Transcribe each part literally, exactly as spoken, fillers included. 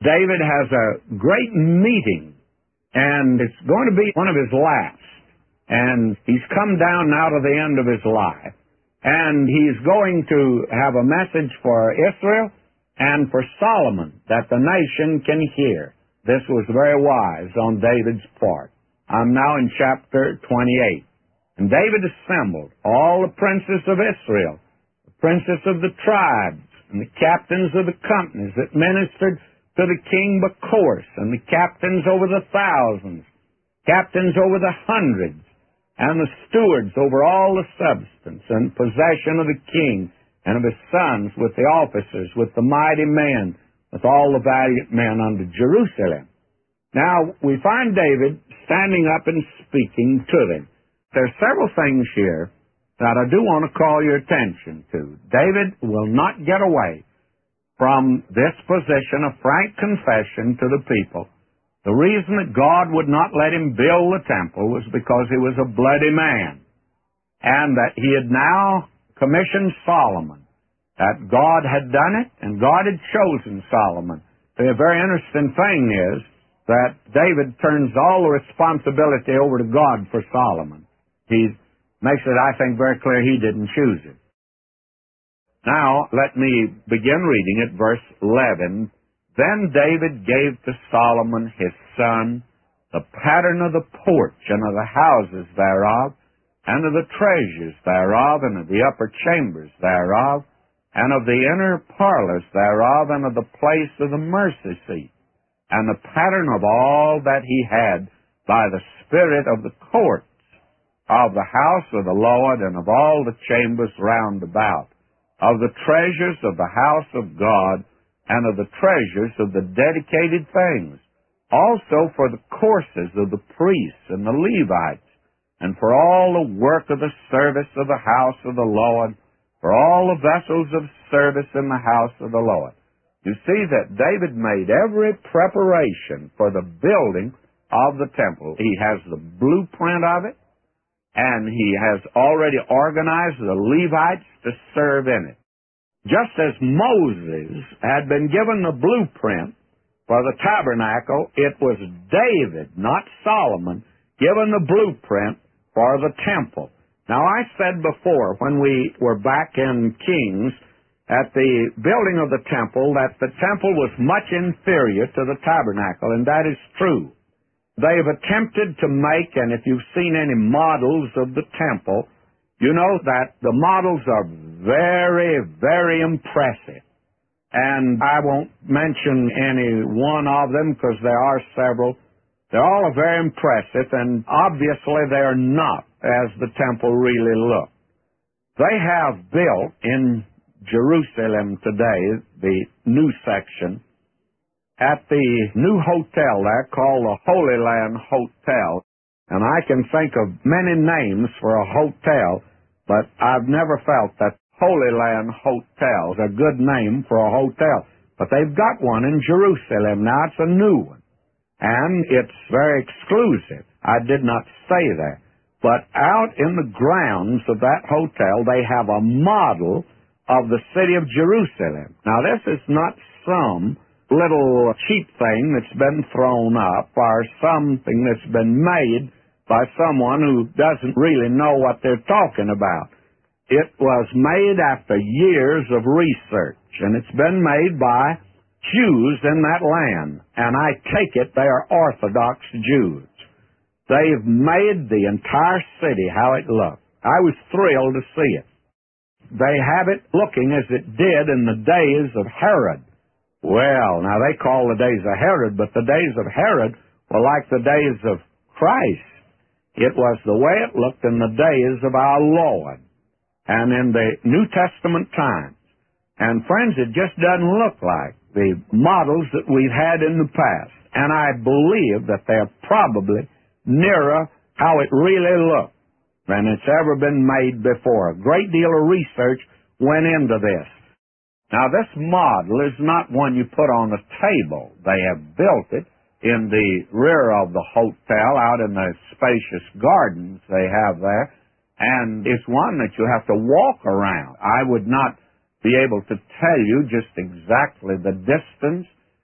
David has a great meeting, and it's going to be one of his last. And he's come down now to the end of his life. And he's going to have a message for Israel and for Solomon that the nation can hear. This was very wise on David's part. I'm now in chapter twenty-eight. And David assembled all the princes of Israel, the princes of the tribes, and the captains of the companies that ministered to the king Bacchus, and the captains over the thousands, captains over the hundreds, and the stewards over all the substance and possession of the king and of his sons, with the officers, with the mighty men, with all the valiant men unto Jerusalem. Now, we find David standing up and speaking to them. There's several things here that I do want to call your attention to. David will not get away from this position of frank confession to the people. The reason that God would not let him build the temple was because he was a bloody man, and that he had now commissioned Solomon, that God had done it, and God had chosen Solomon. The very interesting thing is that David turns all the responsibility over to God for Solomon. He makes it, I think, very clear he didn't choose it. Now, let me begin reading at verse eleven. Then David gave to Solomon his son the pattern of the porch and of the houses thereof, and of the treasures thereof, and of the upper chambers thereof, and of the inner parlors thereof, and of the place of the mercy seat, and the pattern of all that he had by the spirit of the courts of the house of the Lord, and of all the chambers round about, of the treasures of the house of God, and of the treasures of the dedicated things, also for the courses of the priests and the Levites, and for all the work of the service of the house of the Lord, for all the vessels of service in the house of the Lord. You see that David made every preparation for the building of the temple. He has the blueprint of it, and he has already organized the Levites to serve in it. Just as Moses had been given the blueprint for the tabernacle, it was David, not Solomon, given the blueprint for the temple. Now, I said before, when we were back in Kings, at the building of the temple, that the temple was much inferior to the tabernacle, and that is true. They've attempted to make, and if you've seen any models of the temple, you know that the models are very, very impressive. And I won't mention any one of them because there are several. They're all very impressive, and obviously they're not as the temple really looked. They have built in Jerusalem today, the new section, at the new hotel there called the Holy Land Hotel. And I can think of many names for a hotel, but I've never felt that Holy Land Hotel is a good name for a hotel. But they've got one in Jerusalem now. It's a new one. And it's very exclusive. I did not stay there. But out in the grounds of that hotel, they have a model of the city of Jerusalem. Now, this is not some little cheap thing that's been thrown up or something that's been made by someone who doesn't really know what they're talking about. It was made after years of research, and it's been made by Jews in that land, and I take it they are Orthodox Jews. They've made the entire city how it looked. I was thrilled to see it. They have it looking as it did in the days of Herod. Well, now they call the days of Herod, but the days of Herod were like the days of Christ. It was the way it looked in the days of our Lord and in the New Testament times. And friends, it just doesn't look like the models that we've had in the past. And I believe that they're probably nearer how it really looked than it's ever been made before. A great deal of research went into this. Now, this model is not one you put on a table. They have built it in the rear of the hotel, out in the spacious gardens they have there, and it's one that you have to walk around. I would not be able to tell you just exactly the distance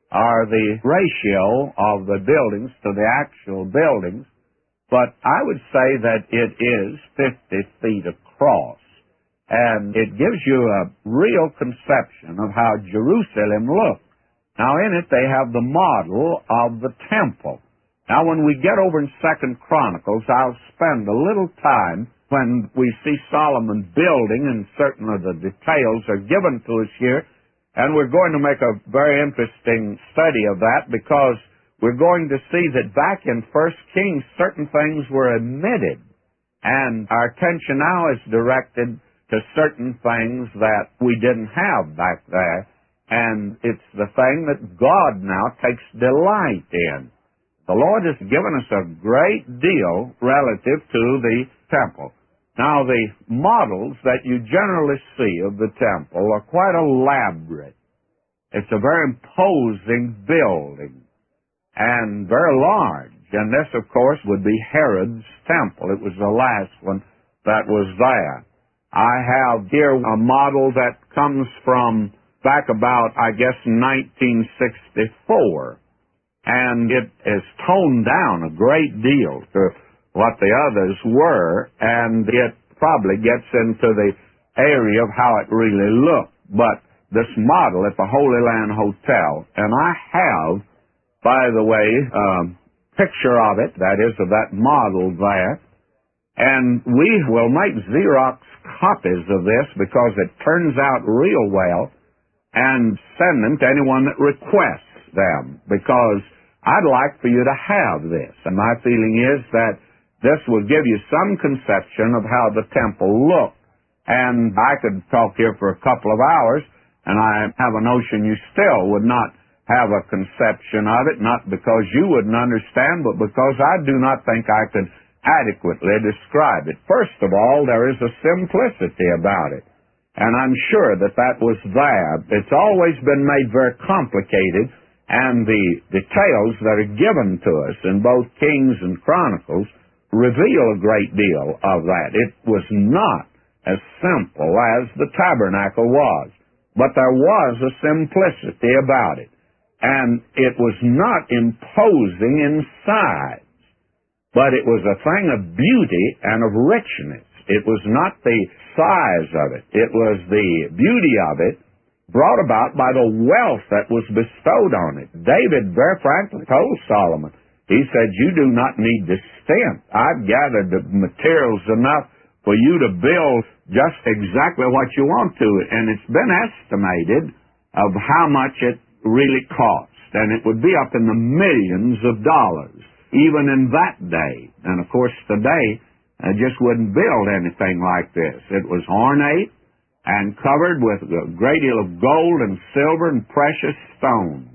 are the ratio of the buildings to the actual buildings, but I would say that it is fifty feet across. And it gives you a real conception of how Jerusalem looked. Now, in it, they have the model of the temple. Now, when we get over in Second Chronicles, I'll spend a little time when we see Solomon building, and certain of the details are given to us here. And we're going to make a very interesting study of that, because we're going to see that back in First Kings, certain things were omitted. And our attention now is directed to certain things that we didn't have back there. And it's the thing that God now takes delight in. The Lord has given us a great deal relative to the temple. Now, the models that you generally see of the temple are quite elaborate. It's a very imposing building and very large. And this, of course, would be Herod's temple. It was the last one that was there. I have here a model that comes from back about, I guess, nineteen sixty-four. And it is toned down a great deal to what the others were, and it probably gets into the area of how it really looked. But this model at the Holy Land Hotel, and I have, by the way, a picture of it, that is, of that model there, and we will make Xerox copies of this because it turns out real well, and send them to anyone that requests them, because I'd like for you to have this. And my feeling is that this will give you some conception of how the temple looked. And I could talk here for a couple of hours, and I have a notion you still would not have a conception of it, not because you wouldn't understand, but because I do not think I could adequately describe it. First of all, there is a simplicity about it, and I'm sure that that was there. It's always been made very complicated, and the details that are given to us in both Kings and Chronicles reveal a great deal of that. It was not as simple as the tabernacle was, but there was a simplicity about it, and it was not imposing in size, but it was a thing of beauty and of richness. It was not the size of it. It was the beauty of it brought about by the wealth that was bestowed on it. David very frankly told Solomon, he said, you do not need to stint. I've gathered the materials enough for you to build just exactly what you want to. And it's been estimated of how much it really cost. And it would be up in the millions of dollars, even in that day. And of course today, I just wouldn't build anything like this. It was ornate and covered with a great deal of gold and silver and precious stones.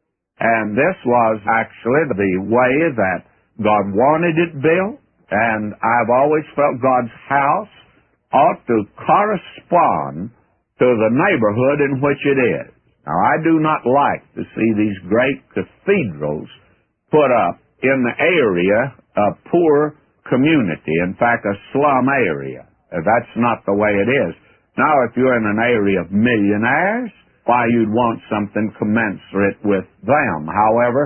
And this was actually the way that God wanted it built. And I've always felt God's house ought to correspond to the neighborhood in which it is. Now, I do not like to see these great cathedrals put up in the area of poor community, in fact, a slum area. That's not the way it is. Now, if you're in an area of millionaires, why, you'd want something commensurate with them. However,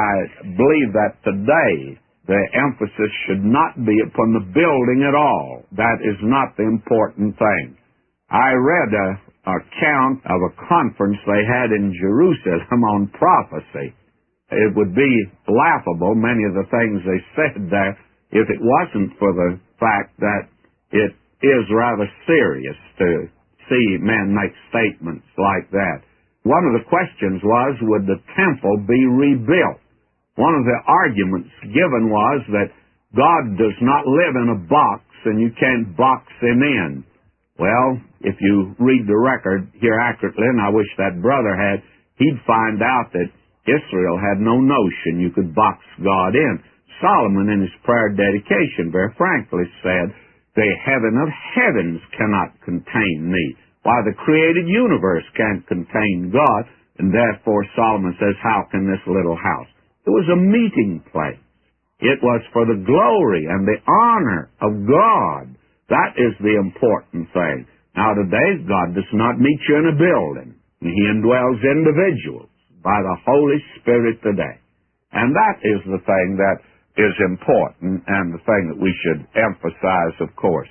I believe that today the emphasis should not be upon the building at all. That is not the important thing. I read a account of a conference they had in Jerusalem on prophecy. It would be laughable, many of the things they said there, if it wasn't for the fact that it is rather serious to see men make statements like that. One of the questions was, would the temple be rebuilt? One of the arguments given was that God does not live in a box and you can't box him in. Well, if you read the record here accurately, and I wish that brother had, he'd find out that Israel had no notion you could box God in. Solomon, in his prayer dedication, very frankly said, the heaven of heavens cannot contain me. Why, the created universe can't contain God, and therefore Solomon says, how can this little house? It was a meeting place. It was for the glory and the honor of God. That is the important thing. Now today, God does not meet you in a building. He indwells individuals. by the Holy Spirit today. And that is the thing that is important and the thing that we should emphasize, of course.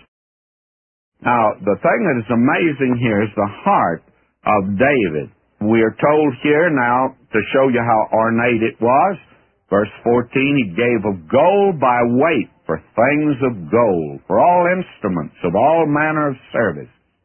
Now, the thing that is amazing here is the heart of David. We are told here now, to show you how ornate it was, verse fourteen, he gave of gold by weight for things of gold, for all instruments of all manner of service.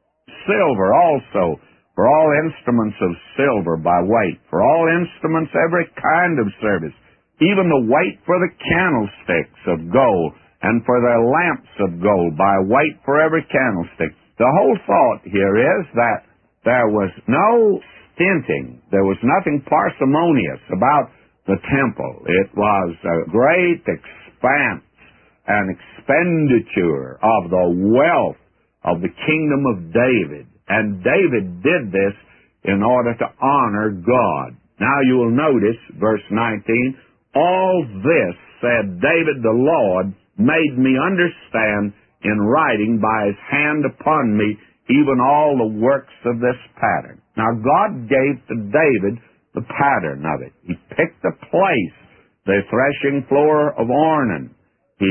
Silver also, for all instruments of silver by weight, for all instruments every kind of service, even the weight for the candlesticks of gold, and for their lamps of gold by weight for every candlestick. The whole thought here is that there was no stinting. There was nothing parsimonious about the temple. It was a great expanse and expenditure of the wealth of the kingdom of David. And David did this in order to honor God. Now you will notice, verse nineteen, all this, said David the Lord, made me understand in writing by his hand upon me, even all the works of this pattern. Now God gave to David the pattern of it. He picked the place, the threshing floor of Ornan. He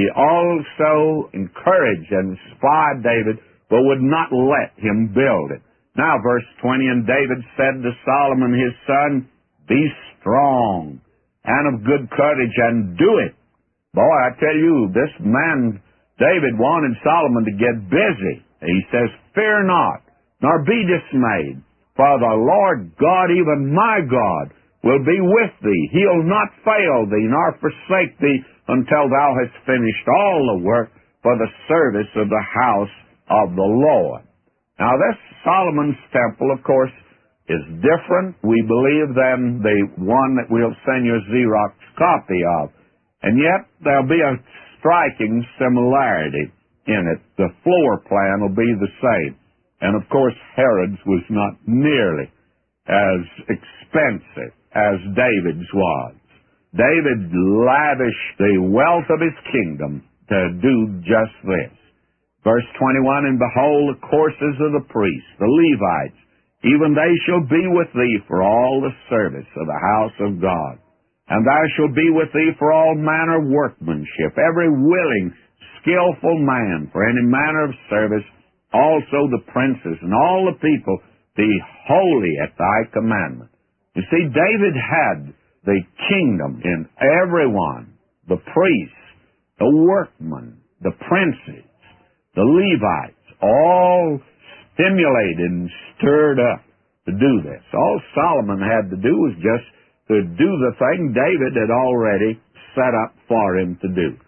also encouraged and inspired David, but would not let him build it. Now verse twenty, and David said to Solomon his son, be strong and of good courage, and do it. Boy, I tell you, this man, David, wanted Solomon to get busy. He says, fear not, nor be dismayed, for the Lord God, even my God, will be with thee. He'll not fail thee, nor forsake thee, until thou hast finished all the work for the service of the house of the Lord. Now, this Solomon's temple, of course, is different, we believe, than the one that we'll send you a Xerox copy of. And yet, there'll be a striking similarity in it. The floor plan will be the same. And, of course, Herod's was not nearly as expensive as David's was. David lavished the wealth of his kingdom to do just this. Verse twenty-one, and behold, the courses of the priests, the Levites, even they shall be with thee for all the service of the house of God. And thou shalt be with thee for all manner of workmanship, every willing, skillful man for any manner of service, also the princes and all the people be holy at thy commandment. You see, David had the kingdom in everyone, the priests, the workmen, the princes, the Levites, all stimulated and stirred up to do this. All Solomon had to do was just to do the thing David had already set up for him to do.